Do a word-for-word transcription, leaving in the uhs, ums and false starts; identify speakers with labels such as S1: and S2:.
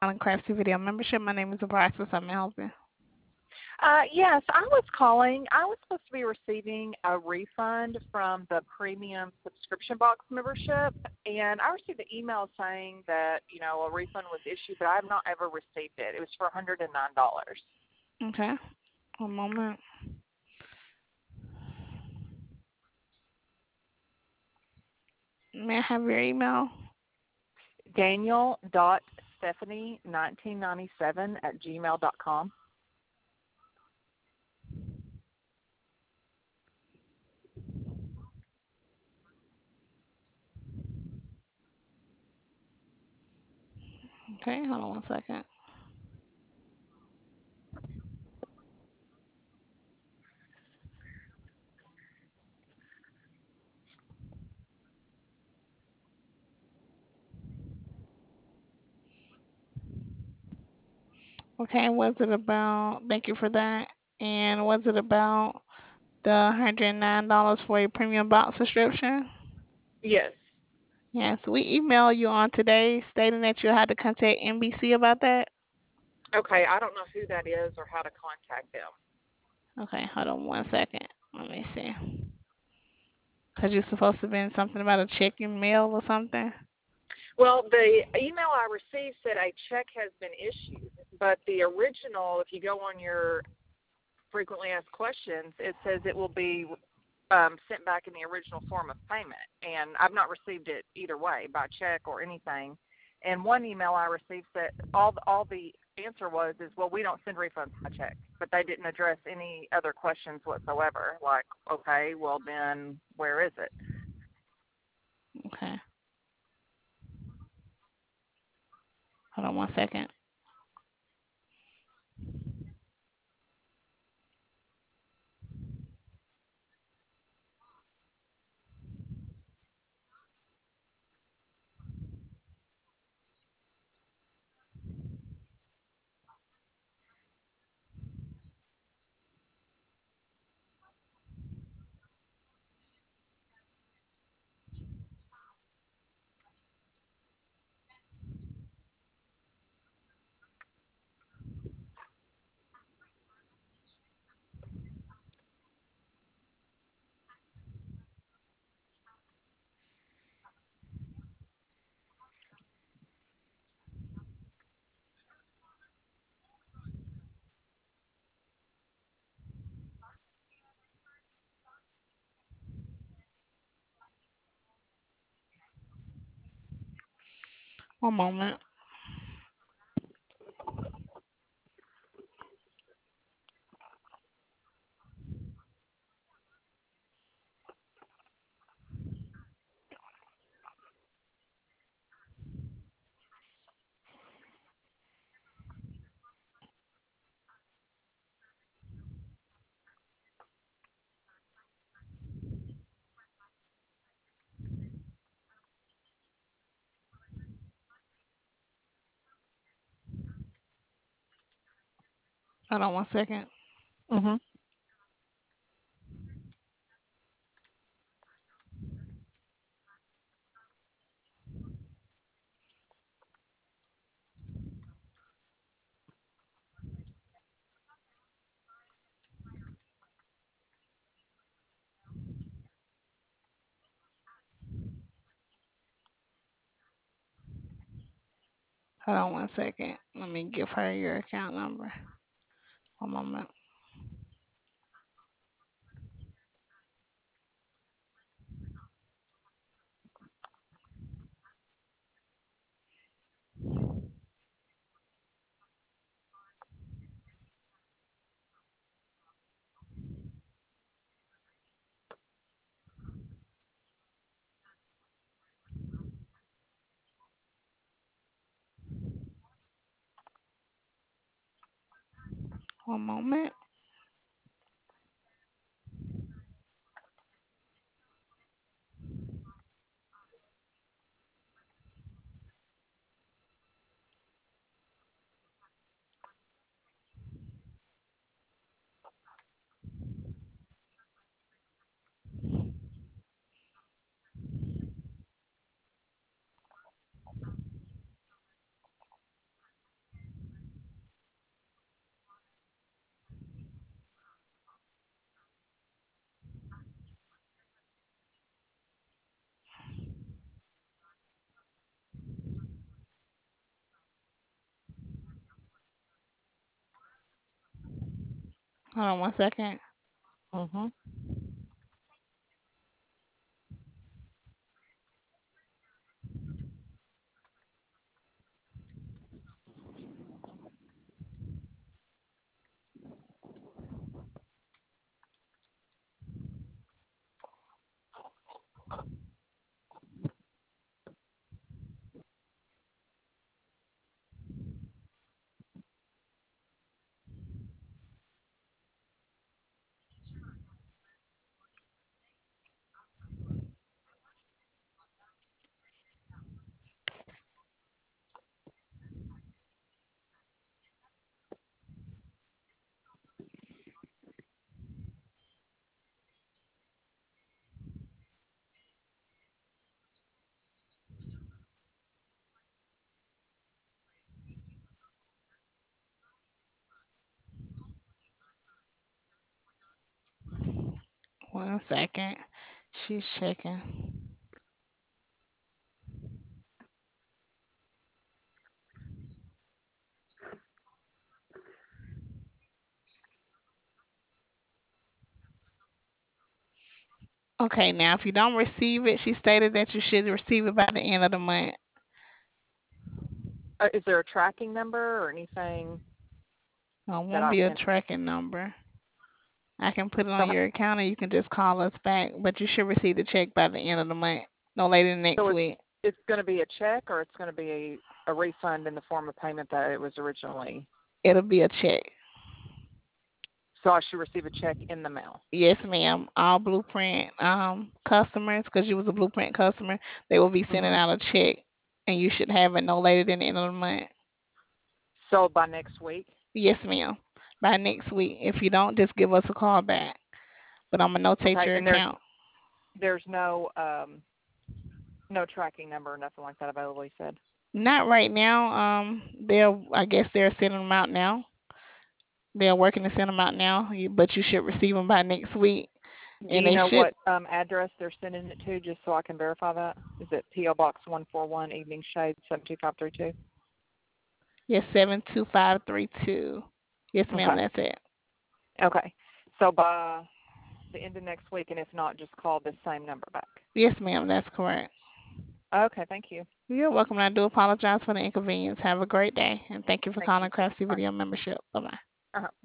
S1: On Craftsy Video Membership. My name is Alexis. I'm helping.
S2: Uh, yes, I was calling. I was supposed to be receiving a refund from the premium subscription box membership, and I received an email saying that, you know, a refund was issued, but I have not ever received it. It was for one hundred nine dollars.
S1: Okay. One moment. May I have your email?
S2: Daniel dot Stephanie nineteen ninety seven at gmail dot com.
S1: Okay, hold on one second. Okay, what's it about? Thank you for that. And what's it about the one hundred nine dollars for a premium box subscription?
S2: Yes.
S1: Yes, we emailed you on today stating that you had to contact N B C about that.
S2: Okay, I don't know who that is or how to contact them.
S1: Okay, hold on one second. Let me see. Because you're supposed to be something about a check in mail or something.
S2: Well, the email I received said a check has been issued, but the original, if you go on your frequently asked questions, it says it will be um, sent back in the original form of payment. And I've not received it either way, by check or anything. And one email I received said all the, all the answer was is, well, we don't send refunds by check. But they didn't address any other questions whatsoever. Like, okay, well then where is it?
S1: Okay, hold on one second. One moment. Hold on one second.
S2: Mm-hmm.
S1: Hold on one second. Let me give her your account number. One moment. One moment. Hold on one second.
S2: Mhm.
S1: One second. She's checking. Okay, now if you don't receive it, she stated that you should receive it by the end of the month.
S2: Uh, is there a tracking number or anything
S1: It
S2: that
S1: won't
S2: I
S1: be a
S2: can?
S1: tracking number. I can put it on
S2: So,
S1: your account and you can just call us back, but you should receive the check by the end of the month, no later than next
S2: so it's
S1: week.
S2: it's going to be a check or it's going to be a, a refund in the form of payment that it was originally.
S1: It'll be a check.
S2: So I should receive a check in the mail.
S1: Yes, ma'am. All Blueprint um customers, because you was a Blueprint customer, they will be sending
S2: Mhm.
S1: out a check, and you should have it no later than the end of the month.
S2: So by next week.
S1: Yes, ma'am. By next week. If you don't, just give us a call back. But I'm gonna notate
S2: Okay.
S1: your
S2: And there's
S1: account.
S2: there's no um no tracking number or nothing like that available. You said.
S1: Not right now. Um, they're I guess they're sending them out now. They're working to send them out now, you- but you should receive them by next week,
S2: Do
S1: and
S2: you
S1: they
S2: know
S1: should.
S2: what um, address they're sending it to, just so I can verify that? Is it P O Box one four one, Evening Shade, seven two five three two?
S1: Yes, seven two five three two. Yes, ma'am.
S2: Okay.
S1: That's it.
S2: Okay. So by the end of next week, and if not, just call this same number back.
S1: Yes, ma'am. That's correct.
S2: Okay. Thank you.
S1: You're welcome. I do apologize for the inconvenience. Have a great day, and thank you for
S2: Thank you
S1: calling
S2: too.
S1: Craftsy
S2: Bye.
S1: Video Membership. Bye bye.
S2: Uh-huh.